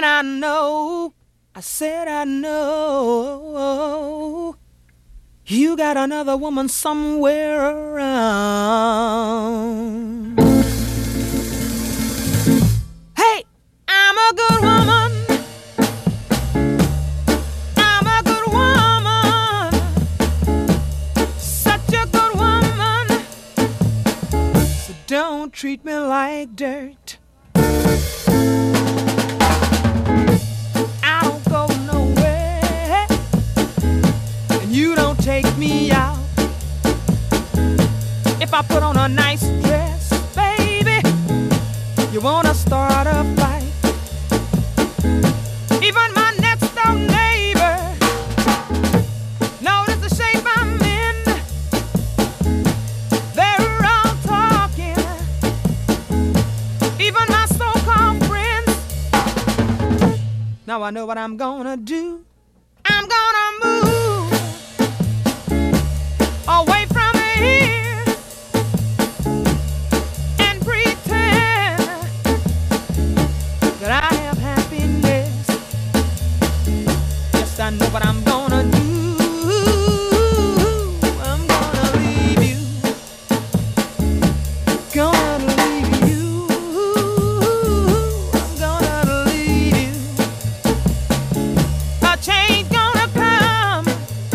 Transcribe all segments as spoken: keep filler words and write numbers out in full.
And I know, I said I know, you got another woman somewhere around. Hey, I'm a good woman. I'm a good woman. Such a good woman. So don't treat me like dirt. Take me out. If I put on a nice dress, baby, you wanna start a fight. Even my next door neighbor notice the shape I'm in. They're all talking. Even my so-called friends. Now I know what I'm gonna do. I'm gonna move away from here and pretend that I have happiness. Yes, I know what I'm gonna do. I'm gonna leave you. Gonna leave you. I'm gonna leave you. A change gonna come.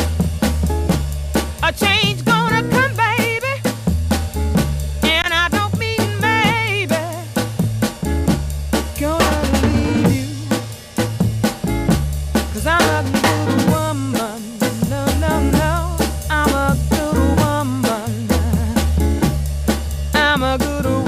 A change gonna come, baby. And I don't mean maybe. Gonna leave you. 'Cause I'm a good woman. No, no, no. I'm a good woman. I'm a good woman.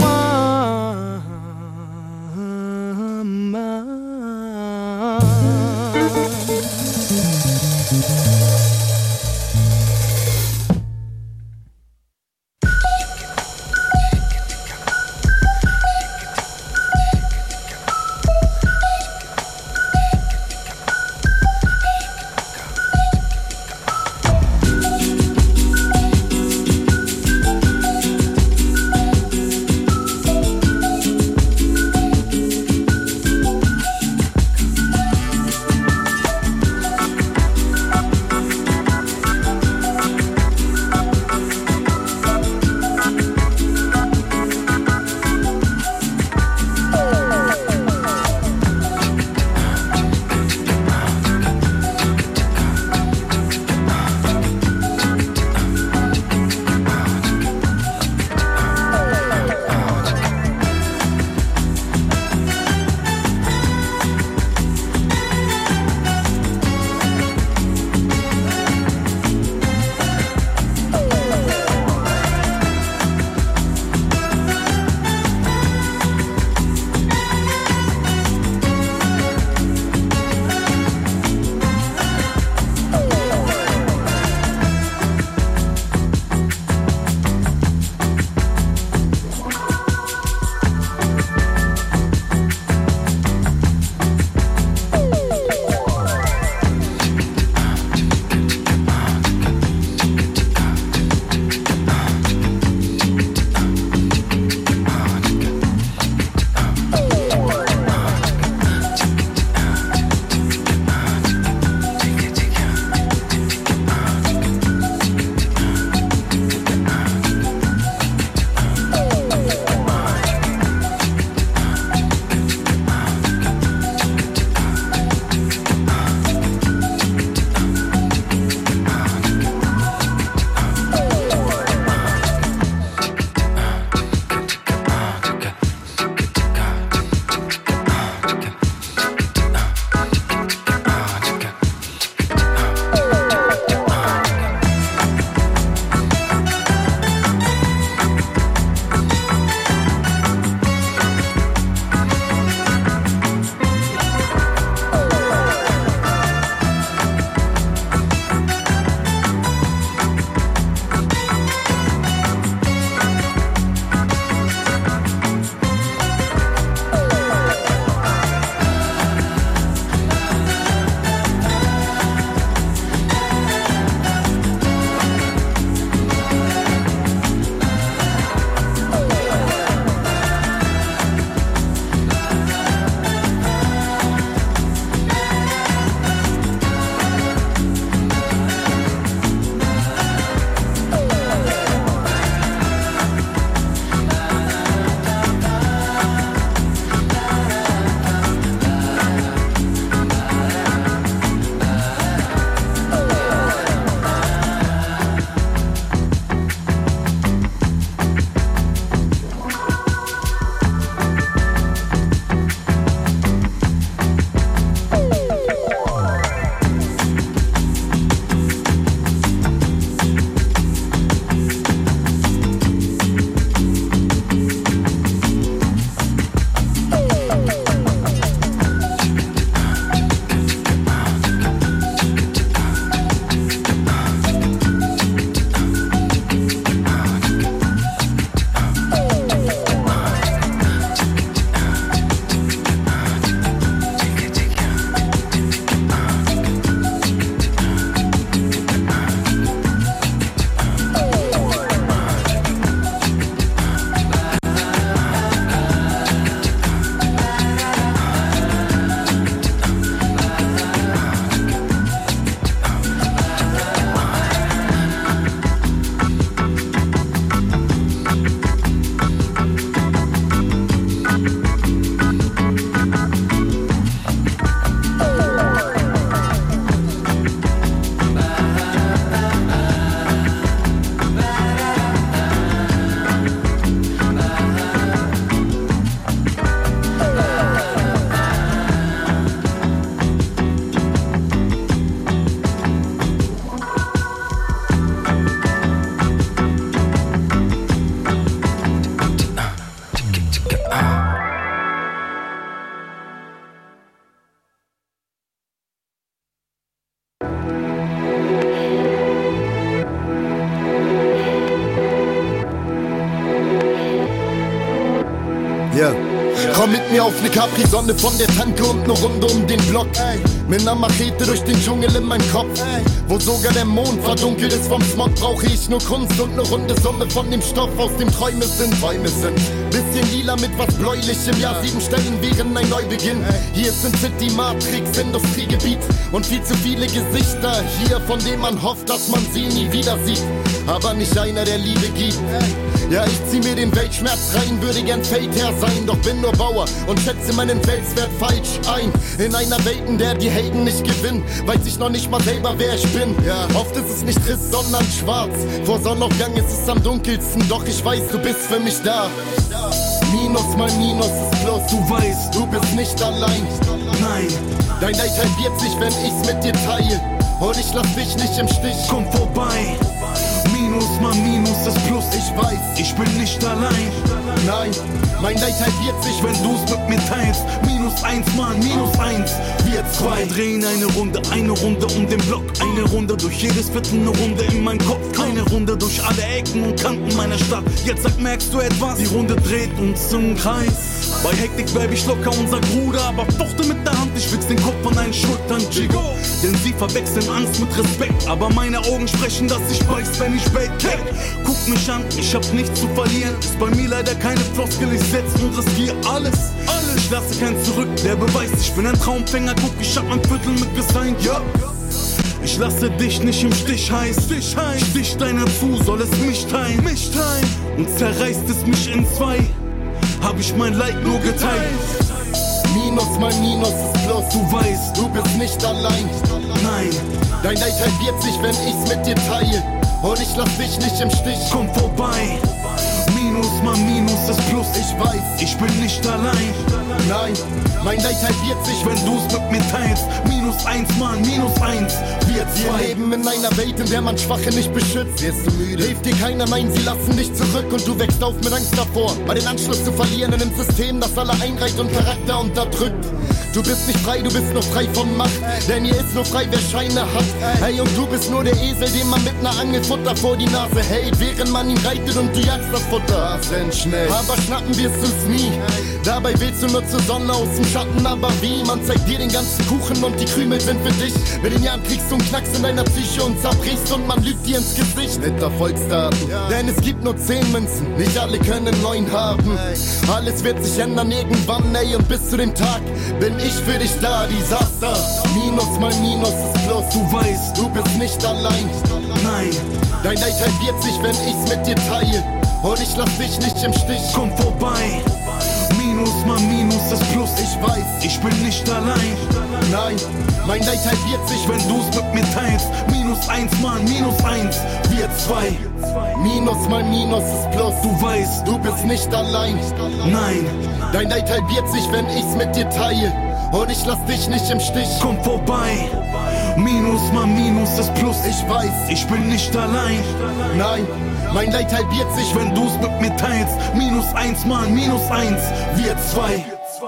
Ja. Yeah. Komm mit mir auf ne Capri-Sonne von der Tanke und ne Runde um den Block. Ey. Mit ner Machete durch den Dschungel in meinem Kopf. Ey. Wo sogar der Mond verdunkelt ist vom Smog, brauche ich nur Kunst und ne runde Summe von dem Stoff, aus dem Träume sind. Träume sind. Bisschen lila mit was bläulichem. Ja, sieben Stellen wären ein Neubeginn. Hier ist ein City Matrix, Industriegebiet und viel zu viele Gesichter hier, von denen man hofft, dass man sie nie wieder sieht. Aber nicht einer, der Liebe gibt. Ja, ich zieh mir den Weltschmerz rein, würde gern Feldherr sein, doch bin nur Bauer und schätze meinen Felswert falsch ein. In einer Welt, in der die Helden nicht gewinnen, weiß ich noch nicht mal selber, wer ich bin. Ja, oft ist es nicht trist, sondern schwarz. Vor Sonnenaufgang ist es am dunkelsten, doch ich weiß, du bist für mich da. Minus mal Minus ist Plus. Du weißt, du bist nicht allein. Nein, dein Leid halbiert sich, wenn ich's mit dir teile. Und ich lass dich nicht im Stich. Komm vorbei. Minus mal Minus ist Plus. Ich weiß, ich bin nicht allein. Nein, mein Leid halbiert sich, wenn du's mit mir teilst. Minus eins mal Minus eins, wir zwei drehen eine Runde, eine Runde um den Block. Eine Runde durch jedes Viertel, eine Runde in meinem Kopf. Eine Runde durch alle Ecken und Kanten meiner Stadt. Jetzt sag, merkst du etwas? Die Runde dreht uns im Kreis. Bei Hektik bleib ich locker, unser Bruder, aber fuchte mit der Hand, ich fix den Kopf an deinen Schultern, Chigo. Denn sie verwechseln Angst mit Respekt, aber meine Augen sprechen, dass ich beiß, wenn ich wegkick. Guck mich an, ich hab nichts zu verlieren. Ist bei mir leider keine Floskel, ich setz und riskier alles. Alles, ich lasse keinen zurück, der beweist, ich bin ein Traumfänger. Guck, ich hab mein Viertel mit gesigned, ja. Ich lasse dich nicht im Stich, heiß, Stich, heiß. Stich deiner zu, soll es mich teilen, mich teilen. Und zerreißt es mich in zwei. Hab ich mein Leid nur geteilt. Minus mal Minus ist Plus. Du weißt, du bist nicht allein. Nein, dein Leid halbiert sich, wenn ich's mit dir teile. Und ich lass dich nicht im Stich. Komm vorbei. Minus mal Minus ist Plus. Ich weiß, ich bin nicht allein. Nein, mein Leid halbiert sich, wenn du's mit mir teilst. Minus eins mal Minus eins, wir zwei. Wir leben in einer Welt, in der man Schwache nicht beschützt. Wirst du müde? Hilft dir keiner, nein, sie lassen dich zurück. Und du wächst auf mit Angst davor, mal den Anschluss zu verlieren in einem System, das alle einreicht und Charakter unterdrückt. Du bist nicht frei, du bist nur frei von Macht. Denn hier ist nur frei, wer Scheine hat. Hey, und du bist nur der Esel, den man mit ner Angel Futter vor die Nase hält, während man ihn reitet und du jagst das Futter. Denn schnell, aber schnappen wirst du's nie. Dabei willst du nur zur Sonne aus dem Schatten, aber wie? Man zeigt dir den ganzen Kuchen und die Krümel sind für dich. Mit den Jahren kriegst du einen Knacks in deiner Psyche und zerbrichst und man lügt dir ins Gesicht. Mit Erfolgsdaten, ja. Denn es gibt nur zehn Münzen, nicht alle können neun haben. Alles wird sich ändern irgendwann, ey, und bis zu dem Tag bin ich für dich da, Desaster. Minus mal Minus ist Plus. Du weißt, du bist nicht allein. Nein, dein Leid halbiert sich, wenn ich's mit dir teile. Und ich lass dich nicht im Stich. Komm vorbei. Minus mal Minus ist Plus. Ich weiß, ich bin nicht allein. Nein, mein Leid halbiert sich, wenn du's mit mir teilst. Minus eins mal Minus eins, wir zwei. Minus mal Minus ist Plus. Du weißt, du bist nicht allein. Nein, dein Leid halbiert sich, wenn ich's mit dir teile. Und ich lass dich nicht im Stich. Komm vorbei. Minus mal Minus ist Plus. Ich weiß, ich bin nicht allein. Nein, mein Leid halbiert sich, wenn du's mit mir teilst. Minus eins mal Minus eins, wir zwei.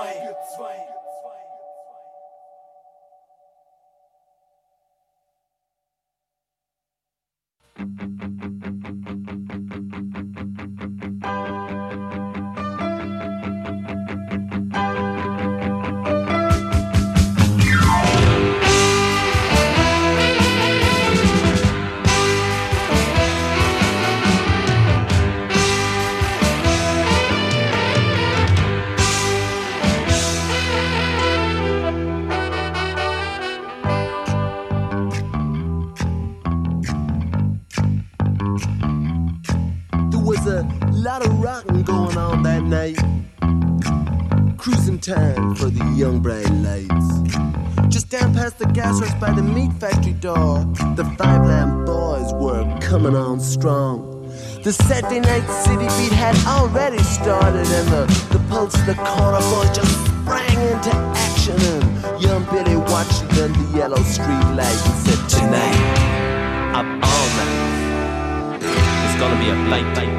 Time for the young bright lights. Just down past the gas works by the meat factory door, the Five Lamb Boys were coming on strong. The Saturday night city beat had already started, and the, the pulse of the corner boys just sprang into action. And young Billy watched it under the yellow street light and said, "Tonight, up all night, it's gonna be a blight night."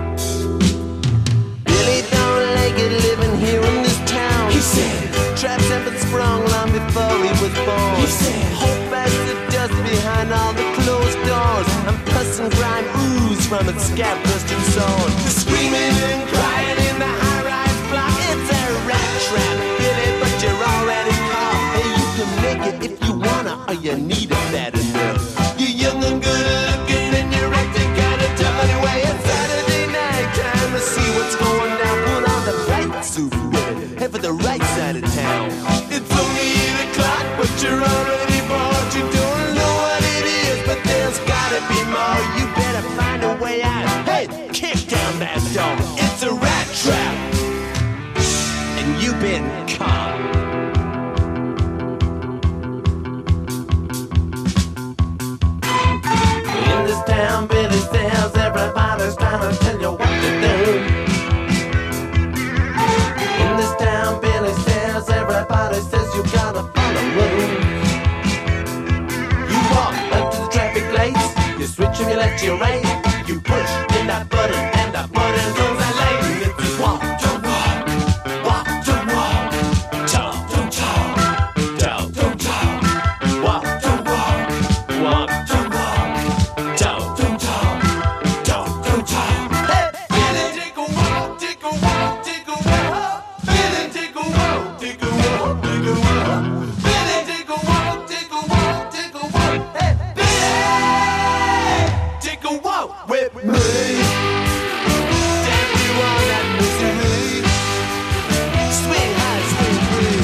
Billy don't like it living here in this town. He said, traps have been sprung long before he was born. He said, hope as the dust behind all the closed doors, and pus and grime ooze from its scab-dusted sword. The screaming and crying in the high-rise block suit fitted. Head for the right side of town. It's only eight o'clock, but you're already bored. You don't know what it is, but there's gotta be more. You better find a way out. Hey, kick down that door. It's a rat trap, and you've been caught. In this town, Billy says everybody's trying to tell you what to do. In this town, Billy says everybody says you gotta follow rules. You walk up to the traffic lights, you switch and you left your right. You push in that button and that button goes that lane. If you walk to walk, walk to walk, talk to talk, talk to talk, walk to walk, walk to walk, talk to talk, talk to talk. Hey, Billy, take a walk, take a walk, take a walk. Billy, take a walk, take a walk, take a walk. Billy, take a walk, take a walk, take a walk. Hey, Billy, take a walk with me. Damn you on that misery. Swing high, swing free.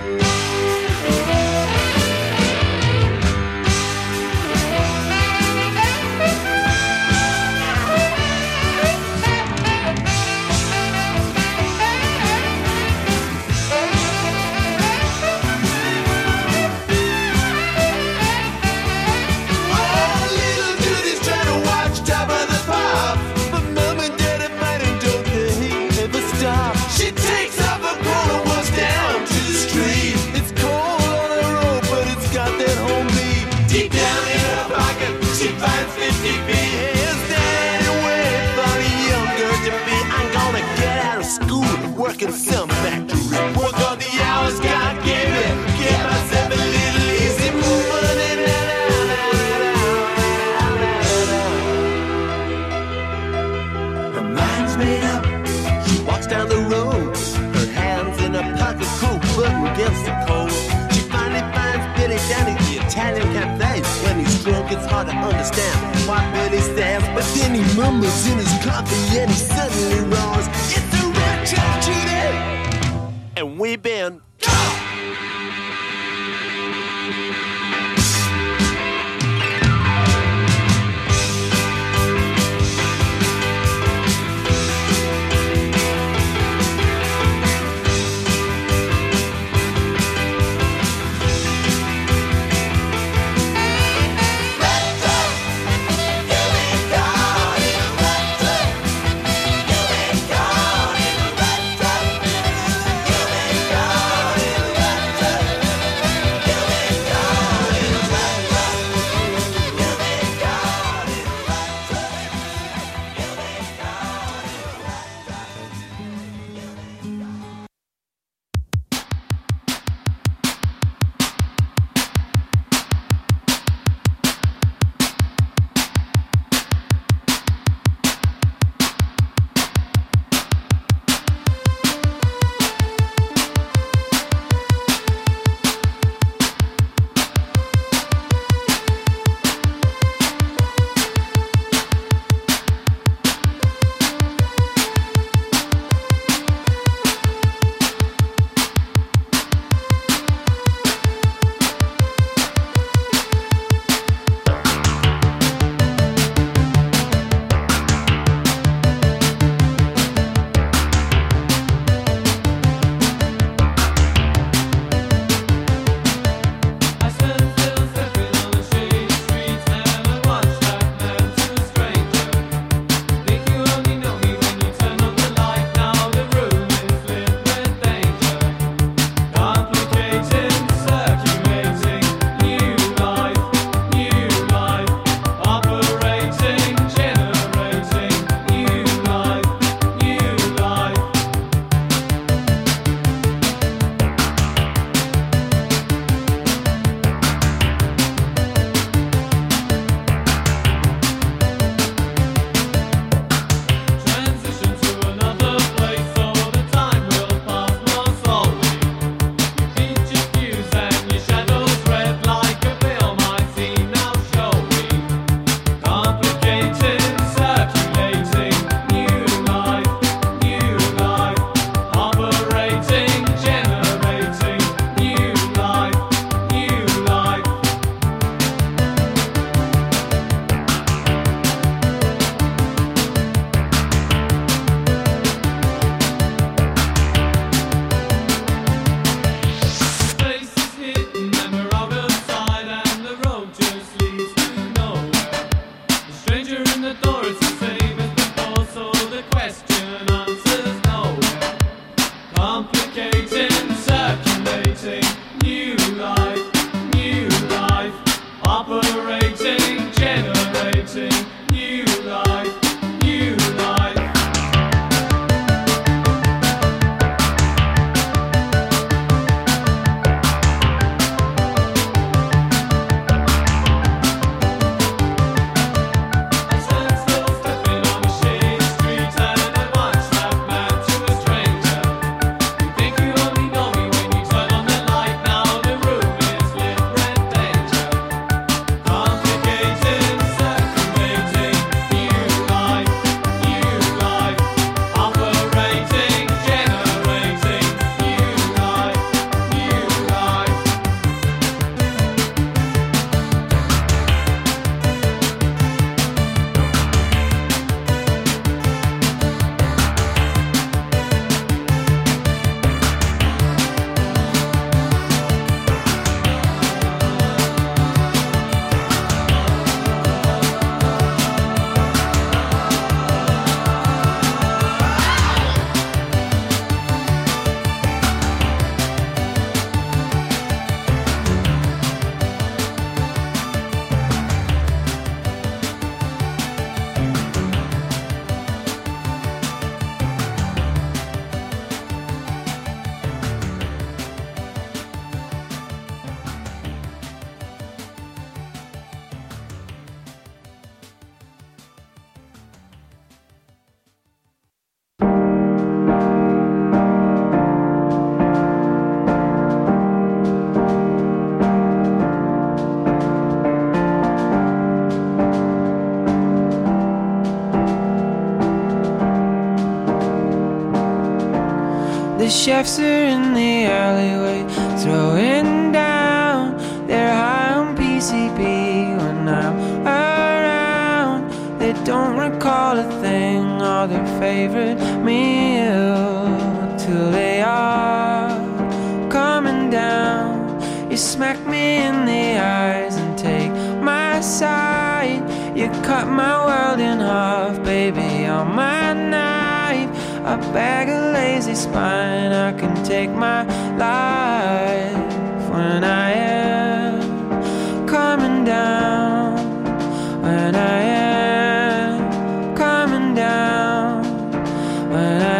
Oh, little Judy's trying to watch Top of the Pops, but Mom and Daddy fight and don't they ever stop. She takes off her coat and walks down to the street. It's cold on the road, but it's got that home beat. Deep down in her pocket, she finds fifty feet. Is there any way for the young girl to be? I'm gonna get out of school, work in some factory. Work on the hours God gave me. Get myself a little easy moving. Her mind's made up. She walks down the road, her hands in her pocket, cool button against the cold. She finally finds Billy down at the Italian cafe. When he's drunk, it's hard to understand what Billy says, but then he mumbles in his coffee and he suddenly roars, "It's a rat trap, Judy!" And we been caught. You've been caught in a rat trap. You've been caught. The chefs are in the alleyway, throwing down. They're high on P C P when I'm around. They don't recall a thing or their favorite meal till they are coming down. You smack me in the eyes and take my side. You cut my world in half, baby, on my knife. A bag of lazy spine, I can take my life when I am coming down. When I am coming down. When I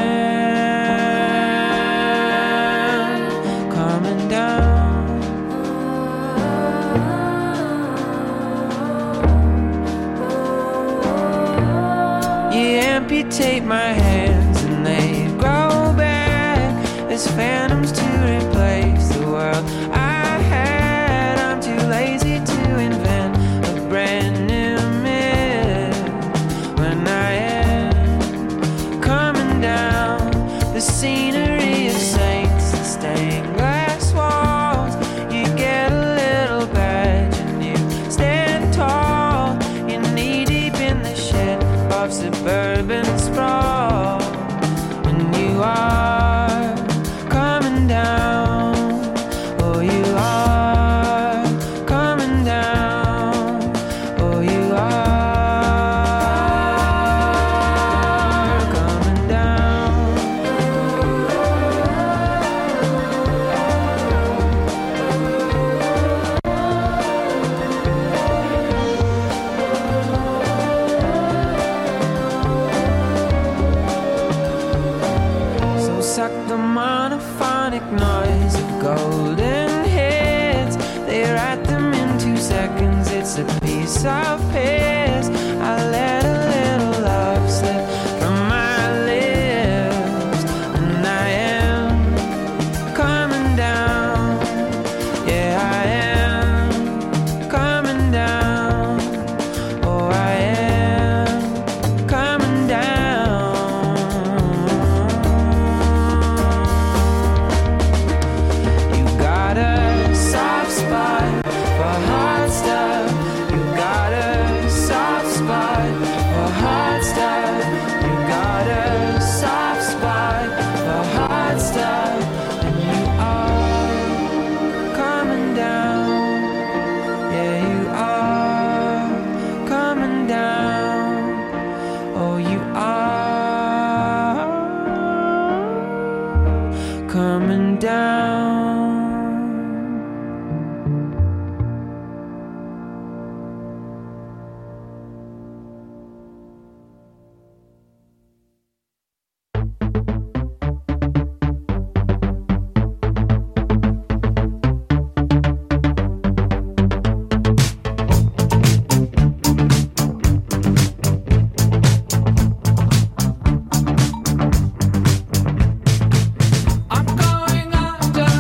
am coming down. You amputate my hands and they grow back as phantoms to replace the world I had. I'm too lazy to invent a brand new myth. When I am coming down, the scenery of saints and stained glass walls. You get a little badge and you stand tall. You're knee deep in the shit of suburban sprawl, and you are coming down. Oh, you are coming down. Oh, you are coming down. So suck the monophonic noise of golden hits. They write them in two seconds. It's a piece of piss. I let a little love slip from my lips, and I am coming down. Yeah, I am coming down. Oh, I am coming down. You got a soft spot for hard stuff. You got a soft spot for hard stuff. You got a soft spot for hard stuff. And you are coming down. Yeah, you are coming down. Oh, you are coming down. I'm going under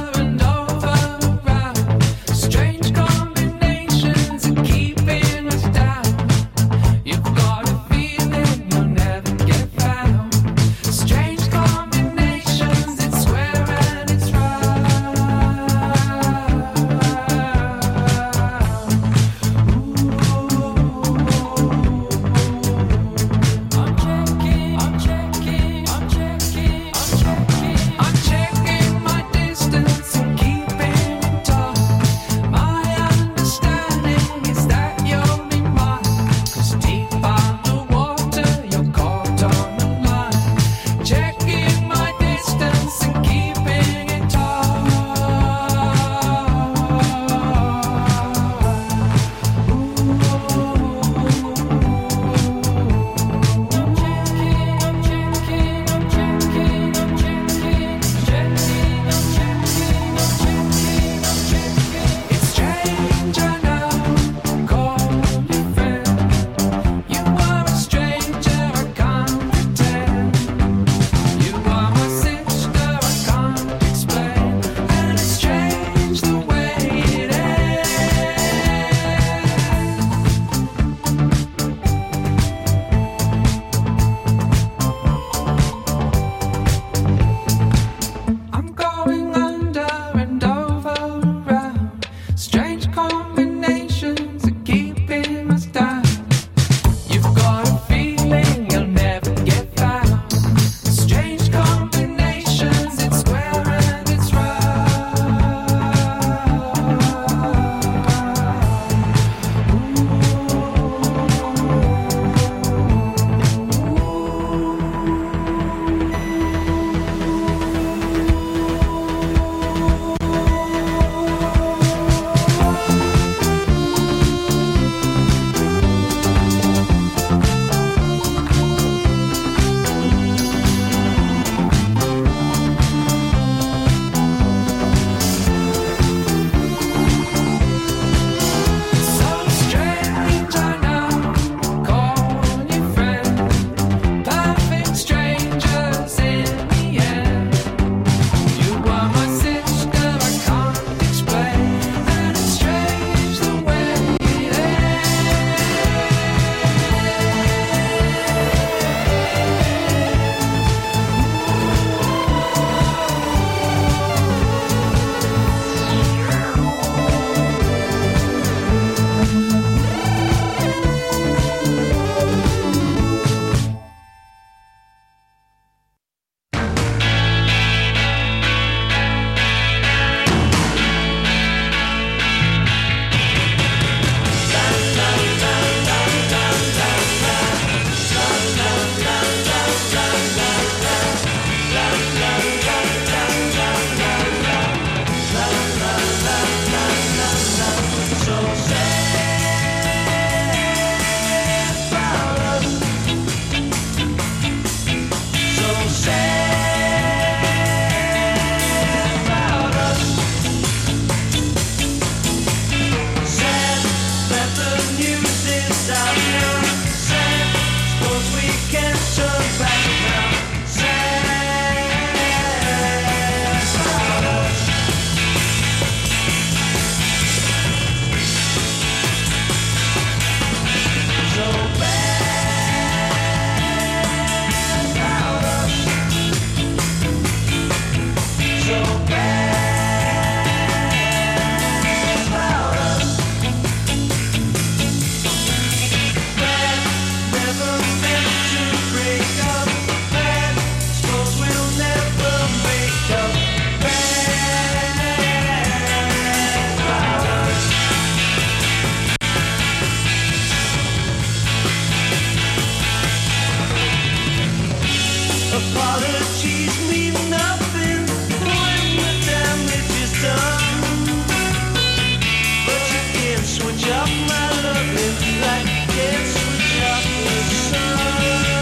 Apologies mean nothing when the damage is done. But you can't switch up my loving like you can't switch up the sun.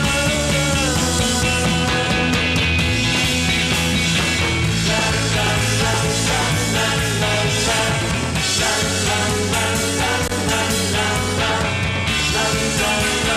La la la la la la la la la la la la la la la la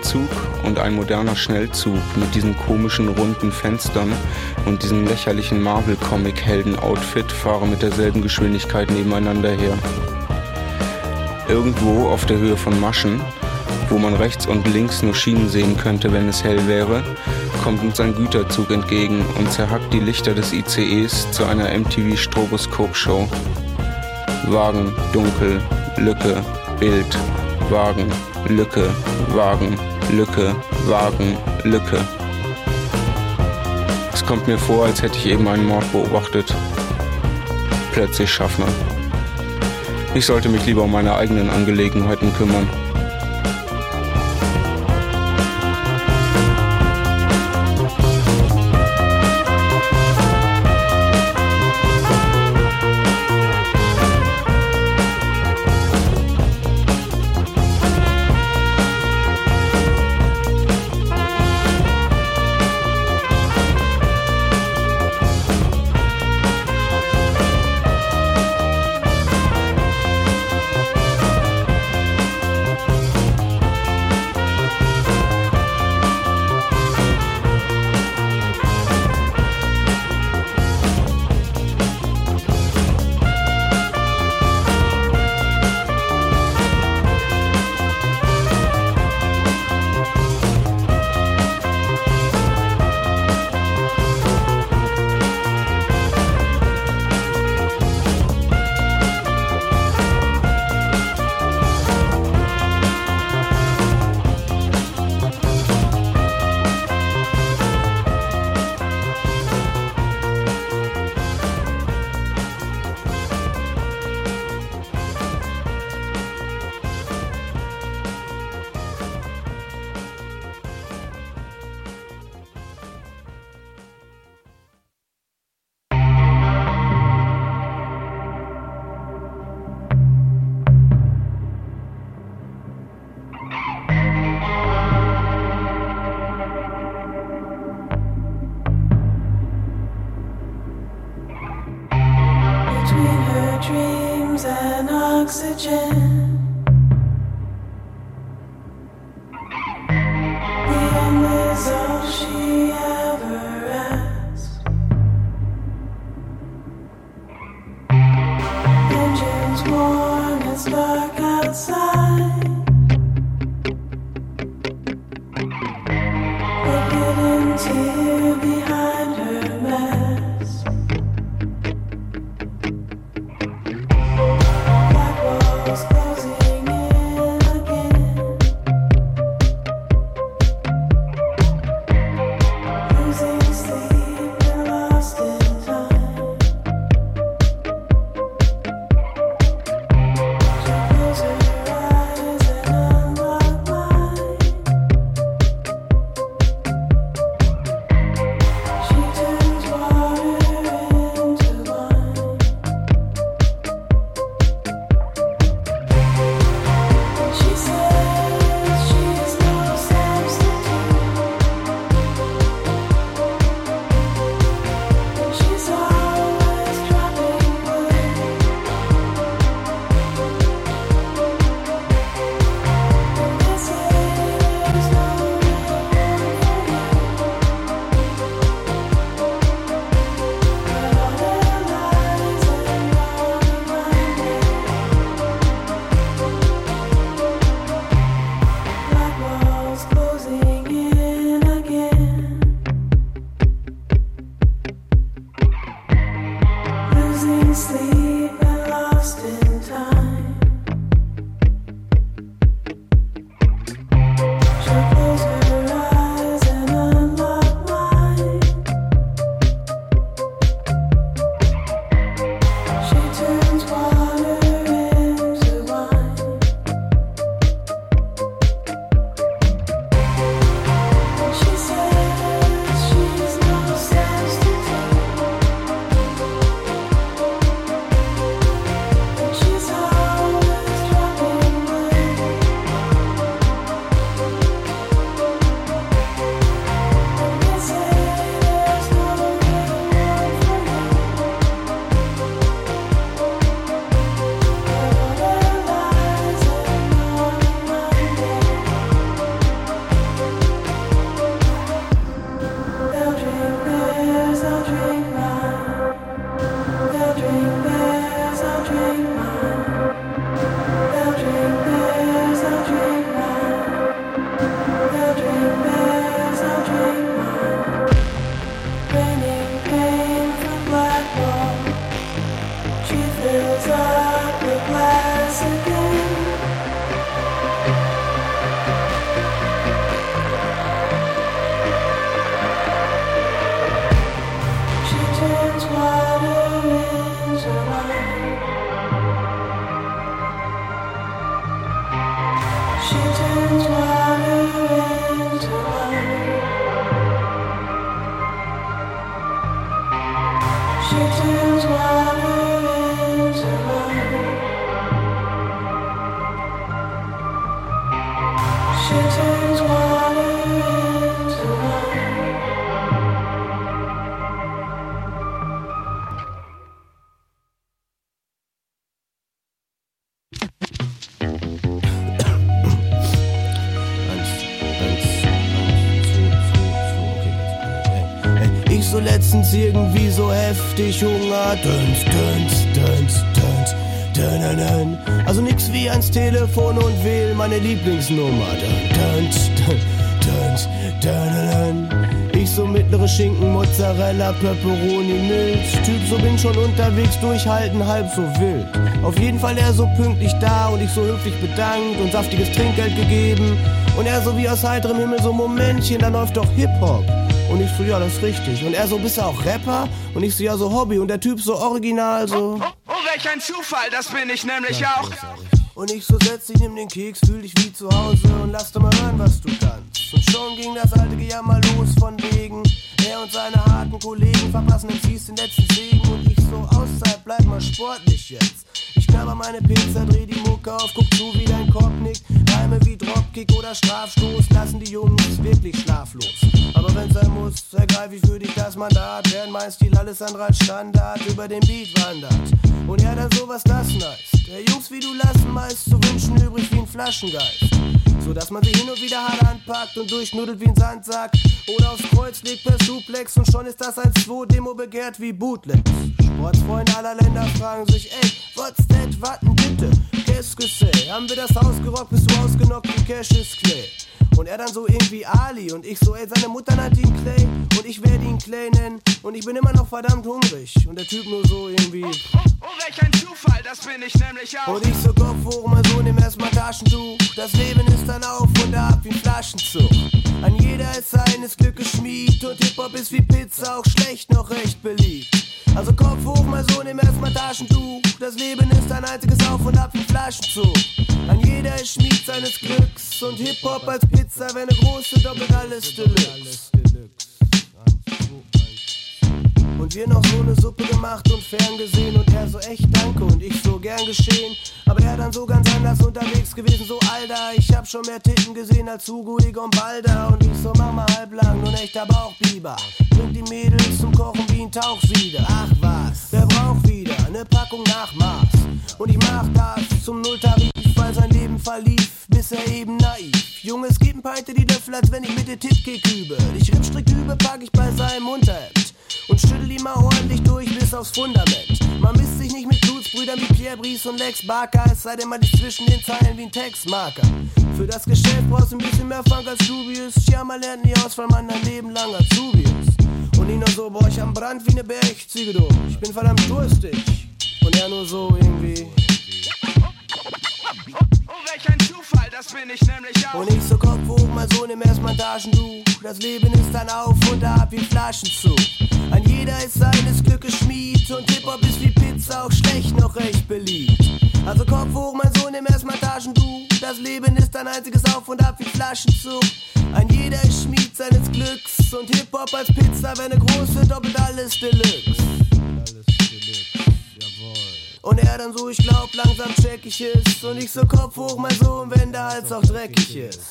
Schnellzug und ein moderner Schnellzug mit diesen komischen runden Fenstern und diesem lächerlichen Marvel-Comic-Helden-Outfit fahren mit derselben Geschwindigkeit nebeneinander her. Irgendwo auf der Höhe von Maschen, wo man rechts und links nur Schienen sehen könnte, wenn es hell wäre, kommt uns ein Güterzug entgegen und zerhackt die Lichter des I C Es zu einer M T V-Stroboskop-Show. Wagen, dunkel, Lücke, Bild, Wagen, Lücke, Wagen, Lücke, Wagen, Lücke. Es kommt mir vor, als hätte ich eben einen Mord beobachtet. Plötzlich Schaffner. Ich sollte mich lieber um meine eigenen Angelegenheiten kümmern. so letztens irgendwie so heftig Hunger. Dünns, dünns, dünns, dünns, dünns. Also nix wie ans Telefon und wähl meine Lieblingsnummer. Dünns, dünns, dünns, dünns. Ich so mittlere Schinken, Mozzarella, Pepperoni, Milch. Typ, so bin schon unterwegs, durchhalten, halb so wild. Auf jeden Fall er so pünktlich da und ich so höflich bedankt und saftiges Trinkgeld gegeben. Und er so wie aus heiterem Himmel so Momentchen, da läuft doch Hip-Hop. Und ich so, ja, das ist richtig. Und er so, bist du auch Rapper? Und ich so, ja, so Hobby. Und der Typ so original, so. Oh, oh, oh welch ein Zufall, das bin ich nämlich ja, auch. Und ich so, setz dich, nimm den Keks, fühl dich wie zu Hause und lass doch mal hören, was du kannst. Und schon ging das alte Gejammer los von wegen, er und seine harten Kollegen verpassen im Ziehs den letzten Segen. Und ich so, Auszeit, bleib mal sportlich jetzt. Ich knabber meine Pizza, dreh die Mucke auf, guck zu, wie dein Kopf nickt. Reime wie Dropkick oder Strafstoß, lassen die Jungs wirklich schlaflos. Aber wenn's sein muss, ergreif ich für dich das Mandat, während mein Stil alles andere als Standard über den Beat wandert. Und er dann so, was das nice. Der Jungs wie du lassen meist zu wünschen übrig wie ein Flaschengeist. So dass man sie hin und wieder hart anpackt und durchnuddelt wie ein Sandsack. Oder aufs Kreuz legt per Suplex und schon ist das eins zwei Demo begehrt wie Bootlegs. Sportsfreunde aller Länder fragen sich, ey, what's that, warten bitte, qu'est-ce que c'est? Haben wir das Haus gerockt, bist du ausgenockt wie Cassius Clay? Und er dann so irgendwie Ali und ich so, ey, seine Mutter nannte ihn Clay und ich werde ihn Clay nennen und ich bin immer noch verdammt hungrig und der Typ nur so irgendwie. Oh, oh, oh welch ein Zufall, das bin ich nämlich auch. Und ich so, Kopf hoch, mein Sohn, nimm erstmal Taschentuch. Das Leben ist dann auf und ab wie ein Flaschenzug. An jeder ist seines Glückes Schmied und Hip-Hop ist wie Pizza, auch schlecht noch recht beliebt. Also Kopf hoch, mein Sohn, nimm erstmal Taschentuch. Das Leben ist ein einziges Auf und Ab wie ein Flaschenzug. An jeder ist Schmied seines Glücks und Hip-Hop als Pizza, wenn eine große, doppelt alles Deluxe. Und wir noch so eine Suppe gemacht und ferngesehen und er so echt danke und ich so gern geschehen. Aber er dann so ganz anders unterwegs gewesen, so Alter, ich hab schon mehr Titten gesehen als Hugo, Egon Balder. Und ich so, mach mal halblang, nur ein echter Bauchbiber. Bringt die Mädels zum Kochen wie ein Tauchsieder. Ach was, der braucht wieder eine Packung nach Maß. Und ich mach das zum Nulltarif, weil sein Leben verlief, bis er eben naiv. Junge, es gibt ein Peinte die Löffel, als wenn ich mit der Tippkick übe. Die Schriftstrick übe, pack ich bei seinem Unterhemd und schüttel ihn mal ordentlich durch bis aufs Fundament. Man misst sich nicht mit Blutsbrüdern wie Pierre Brice und Lex Barker, es sei denn man ist zwischen den Zeilen wie ein Textmarker. Für das Geschäft brauchst du ein bisschen mehr Funk als Dubious. Tja, man lernt nie aus, weil man dein Leben lang Azubi ist. Und ich nur so, boah, ich am Brand wie ne Bergziege, du. Ich bin verdammt durstig. Und er nur so irgendwie. Oh, welch ein Zufall, das bin ich nämlich auch. Und ich so, Kopf hoch, mein Sohn, nimm erstmal Taschentuch. Das Leben ist dann auf und ab wie ein Flaschenzug. An jeder ist seines Glückes Schmied und Hip-Hop ist wie Pizza, auch schlecht noch recht beliebt. Also Kopf hoch, mein Sohn, nimm erstmal Taschentuch. Das Leben ist ein einziges Auf und Ab wie Flaschenzug. Ein jeder ist Schmied seines Glücks und Hip-Hop als Pizza, wenn eine große, doppelt alles Deluxe. Und er dann so, ich glaub, langsam check ich es. Und ich so, Kopf hoch, mein Sohn, wenn der Hals auch dreckig ist.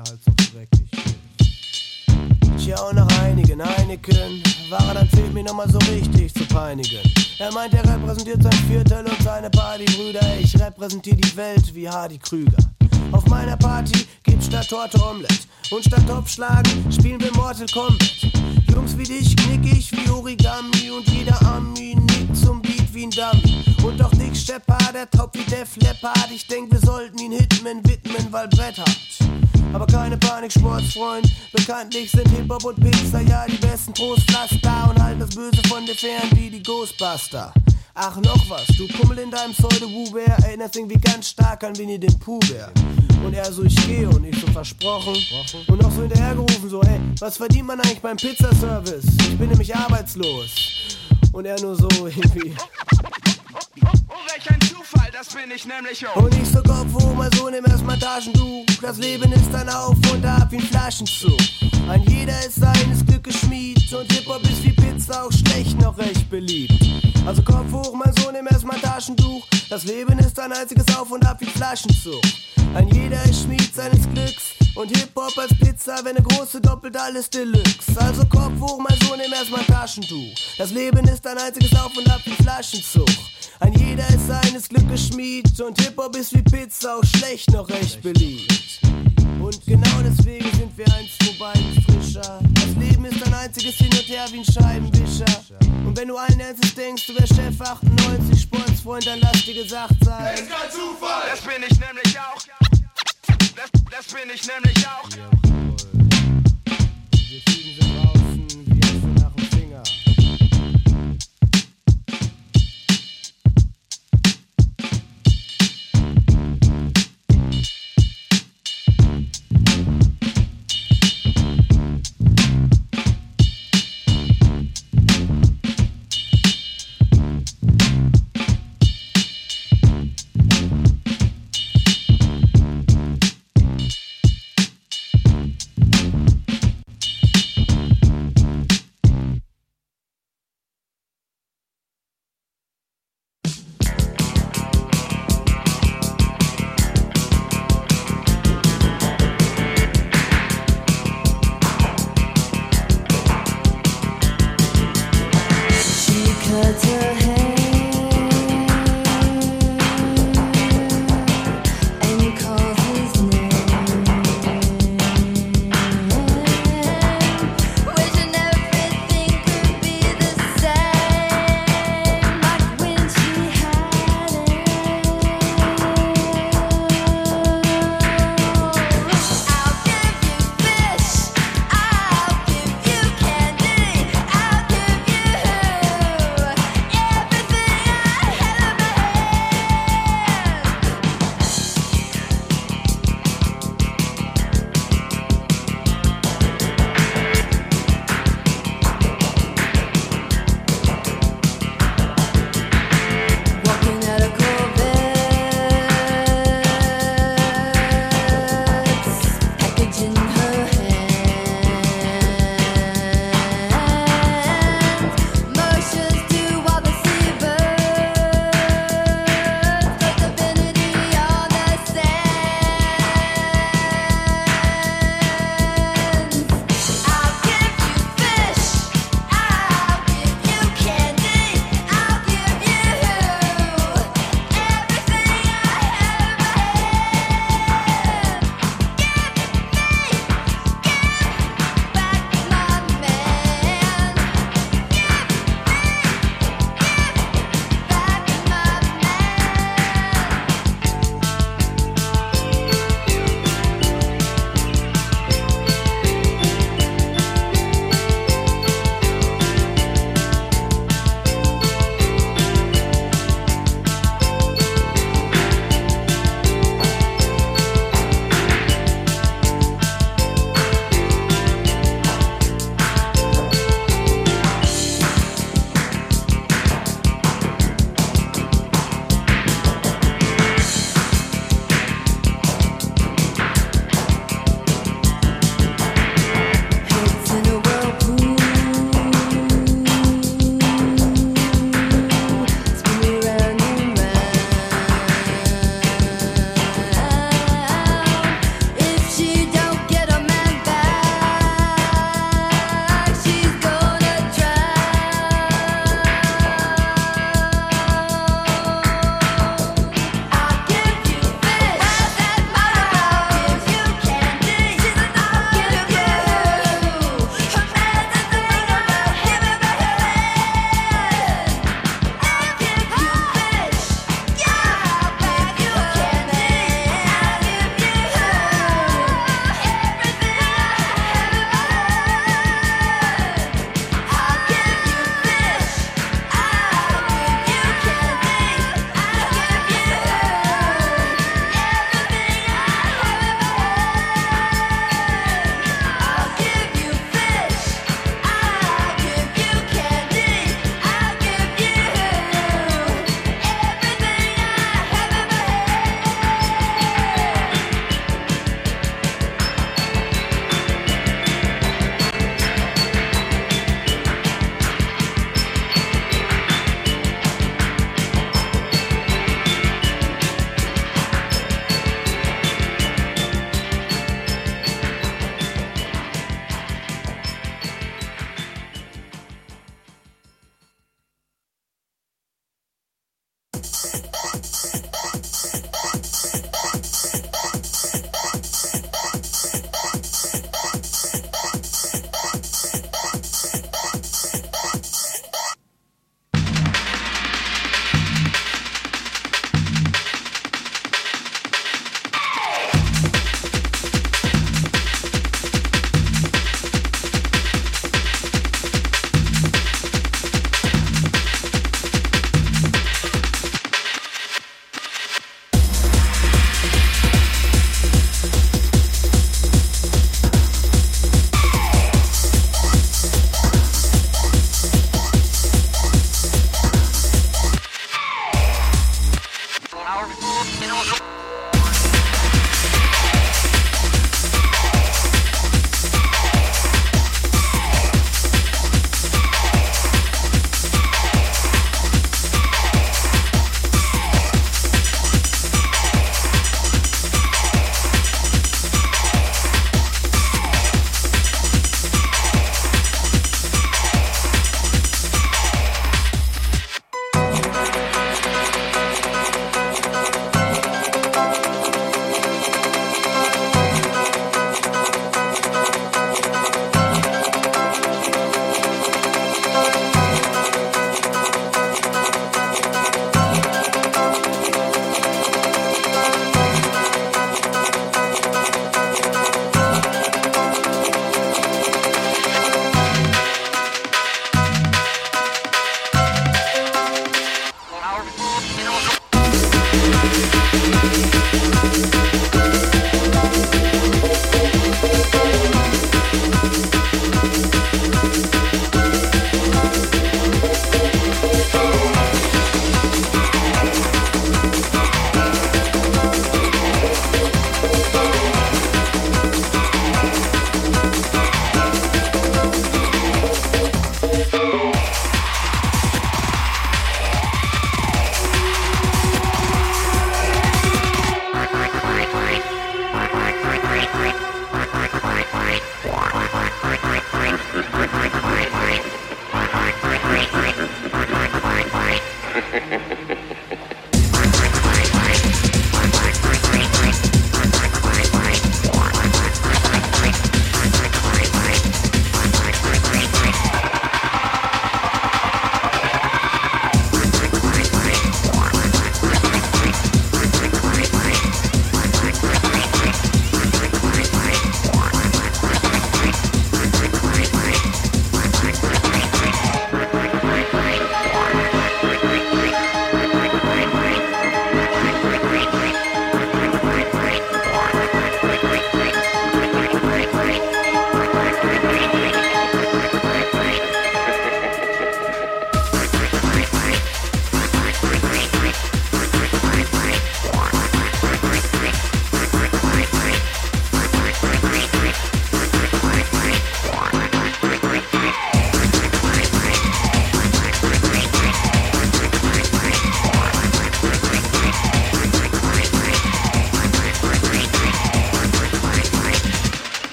Tja, und nach einigen Heineken war er dann fehlt mir nochmal so richtig zu peinigen. Er meint, er repräsentiert sein Viertel und seine Partybrüder. Ich repräsentiere die Welt wie Hardy Krüger. Auf meiner Party gibt's statt Torte Omelette und statt Topfschlagen spielen wir Mortal Kombat. Jungs wie dich knick ich wie Origami und jeder Ami nickt zum Beat wie ein Dummy. Und doch Dick Shepard, der Top wie Def Leppard. Ich denk, wir sollten ihn Hitman widmen, weil Brett hat. Aber keine Panik, Sportsfreund. Bekanntlich sind Hip-Hop und Pizza ja die besten Trostpflaster und halten das Böse von dir fern wie die Ghostbuster. Ach, noch was, du Pummel in deinem Pseudo-Woo-Bär erinnerst irgendwie ganz stark an Winnie den Pooh-Bär. Und er so, ich gehe und ich so versprochen. Und noch so hinterhergerufen, so, ey, was verdient man eigentlich beim Pizzaservice? Ich bin nämlich arbeitslos. Und er nur so irgendwie. Oh, oh, welch ein Zufall, das bin ich nämlich auch. Und ich so, Kopf hoch, mein Sohn, nimm erstmal Taschentuch. Das Leben ist dann auf und ab wie ein Flaschenzug. Ein jeder ist seines Glückes Schmied und Hip-Hop ist wie Pizza, auch schlecht noch recht beliebt. Also Kopf hoch, mein Sohn, nimm erstmal Taschentuch. Das Leben ist ein einziges Auf und Ab wie Flaschenzug. Ein jeder ist Schmied seines Glücks und Hip-Hop als Pizza, wenn eine große doppelt alles Deluxe. Also Kopf hoch, mein Sohn, nimm erstmal Taschentuch. Das Leben ist ein einziges Auf und Ab wie Flaschenzug. Ein jeder ist seines Glückes Schmied und Hip-Hop ist wie Pizza, auch schlecht noch recht beliebt. Und genau deswegen sind wir eins, zwei beiden frischer. Das Leben ist ein einziges Hin und her wie ein Scheibenwischer. Und wenn du allen Ernstes denkst, du wärst Chef achtundneunzig, Sportsfreund, dann lass dir gesagt sein. Das ist kein Zufall. Das bin ich nämlich auch. Das, das bin ich nämlich auch. Wir fliegen sie draußen wie Äpfel nach dem Finger.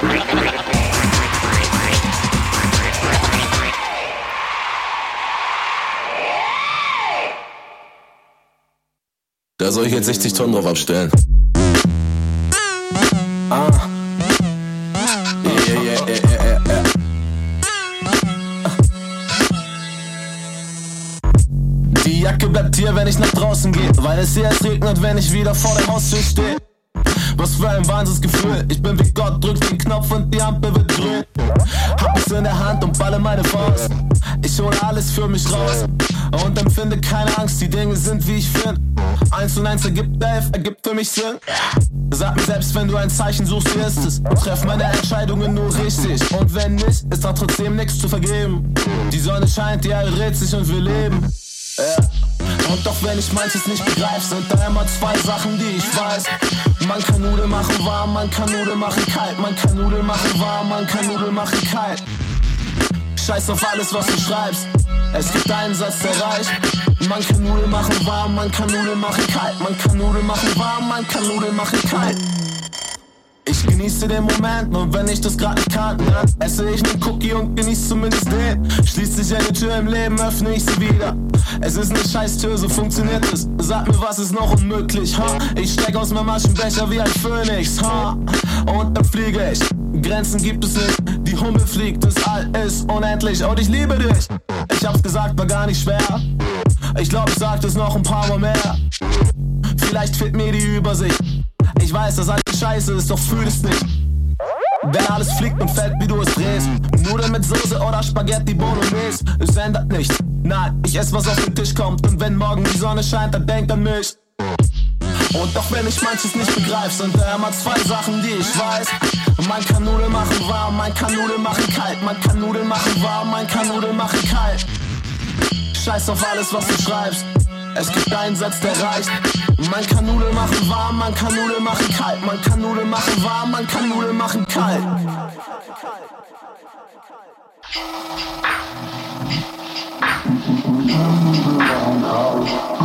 Da soll ich jetzt sechzig Tonnen drauf abstellen. Ah. Yeah, yeah, yeah, yeah, yeah. Die Jacke bleibt hier, wenn ich nach draußen gehe, weil es hier erst regnet, wenn ich wieder vor der Haustür stehe. Was für ein Wahnsinnsgefühl, ich bin wie Gott, drück den Knopf und die Ampel wird grün. Hab es in der Hand und balle meine Faust. Ich hole alles für mich raus und empfinde keine Angst, die Dinge sind wie ich bin. Eins und eins ergibt elf, ergibt für mich Sinn. Sag mir selbst, wenn du ein Zeichen suchst, wie ist es? Und treff meine Entscheidungen nur richtig. Und wenn nicht, ist da trotzdem nichts zu vergeben. Die Sonne scheint, die Erde dreht sich und wir leben. Ja. Und doch wenn ich manches nicht begreif, sind da immer zwei Sachen, die ich weiß. Man kann Nudeln machen warm, man kann Nudeln machen kalt. Man kann Nudeln machen warm, man kann Nudeln machen kalt. Scheiß auf alles, was du schreibst. Es gibt einen Satz, der reicht. Man kann Nudeln machen warm, man kann Nudeln machen kalt. Man kann Nudeln machen warm, man kann Nudeln machen kalt. Ich genieße den Moment und wenn ich das grad nicht kann, ne, esse ich nen Cookie und genieße zumindest den. Schließt sich eine Tür im Leben, öffne ich sie wieder. Es ist ne scheiß Tür, so funktioniert es. Sag mir, was ist noch unmöglich, ha? Ich steig aus meinem Aschenbecher wie ein Phönix, ha? Und dann fliege ich. Grenzen gibt es nicht, die Hummel fliegt, das All ist unendlich und ich liebe dich. Ich hab's gesagt, war gar nicht schwer. Ich glaub, ich sag das noch ein paar Mal mehr. Vielleicht fehlt mir die Übersicht. Ich weiß, dass alles scheiße ist, doch fühl es nicht. Wenn alles fliegt und fällt, wie du es drehst. Nudeln mit Soße oder Spaghetti Bolognese. Es ändert nichts, nein, ich ess, was auf den Tisch kommt. Und wenn morgen die Sonne scheint, dann denk an mich. Und doch wenn ich manches nicht begreif, sind da immer zwei Sachen, die ich weiß. Man kann Nudeln machen warm, man kann Nudeln machen kalt. Man kann Nudeln machen warm, man kann Nudeln machen kalt. Scheiß auf alles, was du schreibst. Es gibt einen Satz, der reicht. Man kann Nudeln machen warm, man kann Nudeln machen kalt. Man kann Nudeln machen warm, man kann Nudeln machen kalt. Kalt.